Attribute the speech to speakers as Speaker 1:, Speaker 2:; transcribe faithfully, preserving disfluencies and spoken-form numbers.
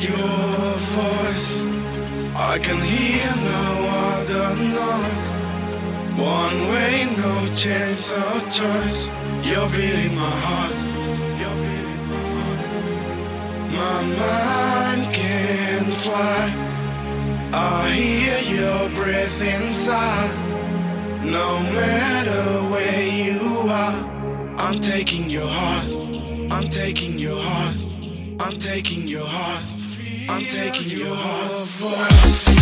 Speaker 1: your voice. I can hear no other noise. One way, no chance or choice. You're beating my heart. You're beating my heart. My mind can fly. I hear your breath inside. No matter where you are, I'm taking your heart. I'm taking your heart. I'm taking your heart. I'm taking your heart. Voice.